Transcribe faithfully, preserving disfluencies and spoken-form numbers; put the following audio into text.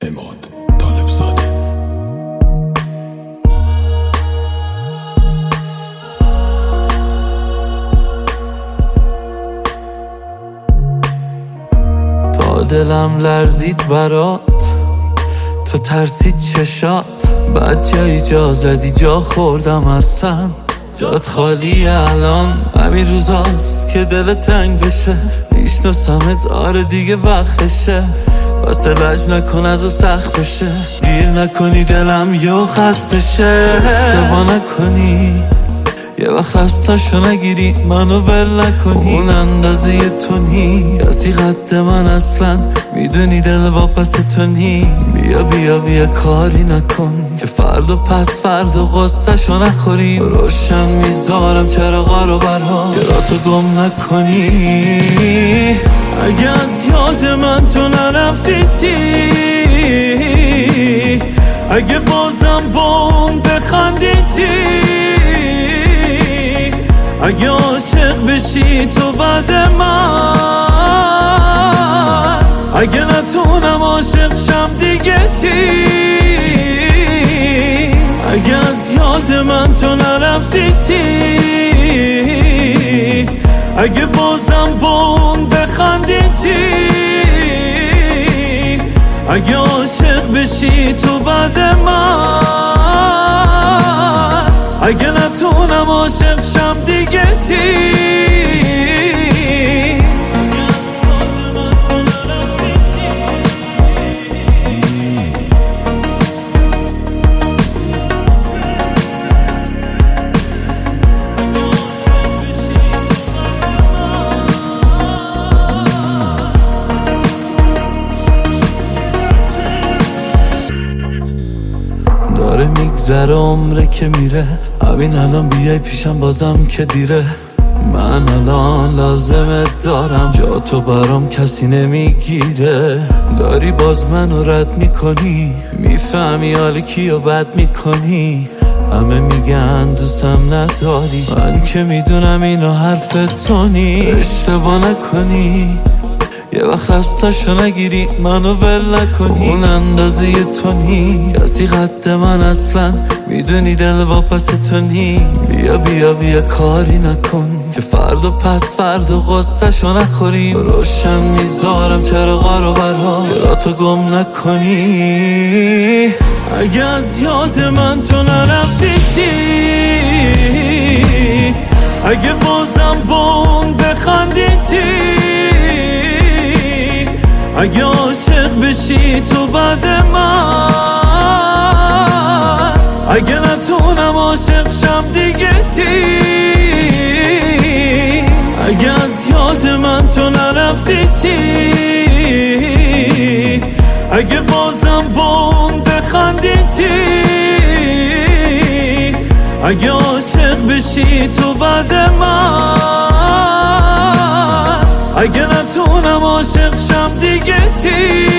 اماد طالبزاده. تا دلم لرزید برات، تو ترسید چشات، بعد جایی جا زدی جا خوردم اصلا جات خالی. الان همین روزاست که دل تنگ بشه، میشناسمت آره دیگه وقتشه، واسه لج نکن از سخت بشه، گیر نکنی دلم یه خستشه. اشتباه نکنی یه وقت خستشو نگیری، منو ول نکنی، اون اندازه تو نی کسی قد من اصلا، میدونی دل واپس تو نی. بیا بیا بیا کاری نکن که فردا پس فردا غصه شو نخوری، روشن میذارم چراغا رو برها که را تو گم نکنی. اگه از یاد من تو نرفتی چی، اگه بازم با اون بخندی چی، اگه عاشق بشی تو بعد من، اگه نتونم عاشق شم دیگه چی، اگه از یاد من تو نرفتی چی، اگه بازم با اون بخندی چی، اگه عاشق بشی تو بعد من، اگه نتونم عاشق شم دیگه چی. داره میگذره عمره که میره، همین الان بیای پیشم بازم که دیره. من الان لازمت دارم، جا تو برام کسی نمیگیره، داری باز منو رد میکنی، میفهمی حالی کیو بد میکنی، همه میگن دوستم نداری، من که میدونم اینو حرف تو نی. اشتباه نکنی یه وقت خستشو نگیری، منو ول نکنی، اون اندازه تو نی کسی قد من اصلا، میدونی دل واپس تو نی. بیا بیا بیا کاری نکن که فردا پس فردا غصه شو نخوری، روشن میذارم چراغا رو برها که را تو گم نکنی. اگه از یاد من تو نرفتی چی، اگه بازم با اون بخندی چی، اگه عاشق بشی تو بعد من، اگه نتونم عاشق شم دیگه چی، اگه از یاد من تو نرفتی چی، اگه بازم با اون بخندی چی، اگه عاشق بشی تو بعد من، اگه نتونم عاشق شم دیگه چی.